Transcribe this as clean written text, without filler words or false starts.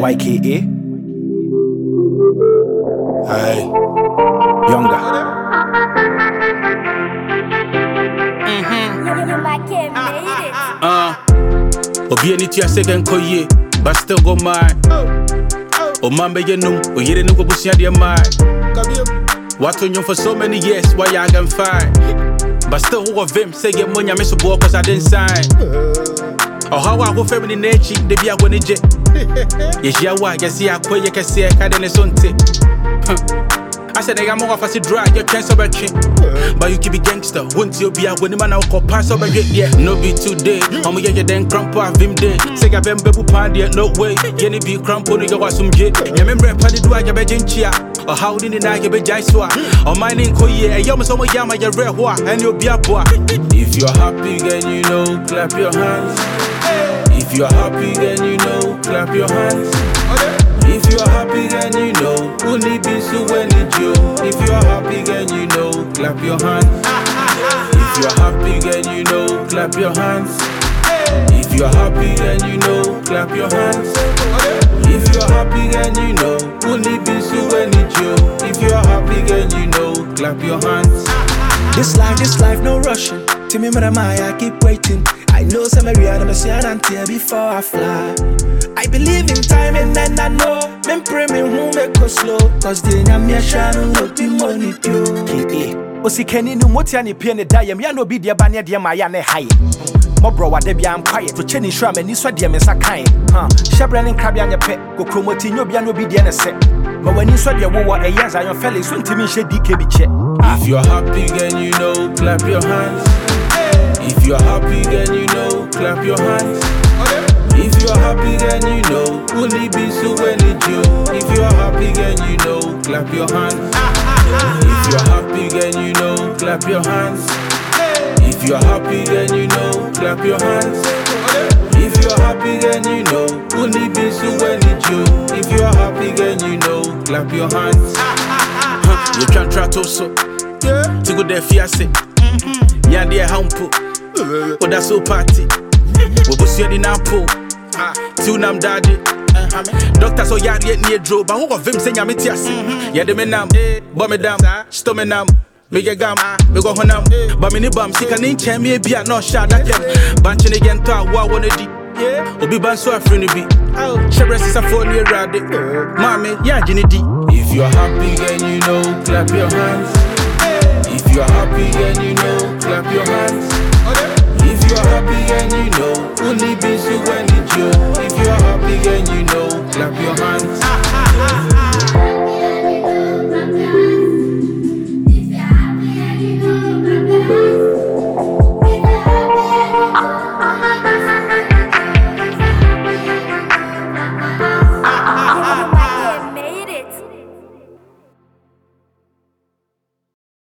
YKA. Hey. Younger. Obi any tia second koye, but still go mine. O mambe yenum, o yere no go busia de mine. What on you for so many years, why I can find? But still who of them say get money I miss a boy cause I didn't sign. Or how I go feminine nature, they be a one jet. Yes, ya why you see I quay you can see I had an sonte. I said I am more of a drag, you can't so bad. But you keep it gangster, won't you be a winning man I'll pass over it, yeah. No be today, I'm gonna get then crump off him day. Say I been babu pandy, no way. Yenny be crump on your was some jet. You remember a paddy do I get a gentia? Or how didn't I get a jaiswa? Or my name koye, a yama some yama your rare wa, and you'll be a boy. If you're happy, then you know, clap your hands. If you're happy, then you know, clap your hands. If you're happy, then you know, only be so when it's you. If you're happy, then you know, clap your hands. If you're happy, then you know, clap your hands. If you're happy, then you know, clap your hands. If you're happy, then you know, only be so when it's you. If you're happy, then you know, clap your hands. This life, no rushing. To me, I keep waiting. I know some area I'm until before I fly. I believe in time and then I know men pray me who make go slow. Cause they nyam ya shanu no be money too. Osi Kenny no moti ani pie ne die me no be dia ba ne dia ma ya ne high. Mo bro wa de bia am quiet to cheni sure me ni so de me sa kan. Shebrand and crab ya nye pe go chromoti no bia no be dia ne se. But when you saw the war a years I fell so intimi she DK bi che. If you're happy then you know clap your hands. If you're happy then you know clap your hands. If you're happy then you know only be so when it's you. If you're happy then you know clap your hands. If you're happy then you know clap your hands. If you're happy then you know clap your hands. If you're happy then you know only be so when it's you. If you're happy then you know clap your hands. You can't try to so to go there fiancé. Yeah, dear humpo. Oh, that's so party. We go see the nampo. Till nam daddy. Doctor so yard yet near Joe, but who of them saying I'm it yes. Yeah, the menam, bomedam, stomenam. Me get gam, me go honam. But me ni bam, see can in chain me be a no shot that them. Bunching again to a war one of the. Obi ban so a friend be. Shebress is a 4 year rad. Mommy, yeah, Jenny D. If you're happy, then you know, clap your hands. If you're happy, then you know, clap your hands. If you're happy, then you know, only be so when it's you. If you're happy, then you know, clap your hands.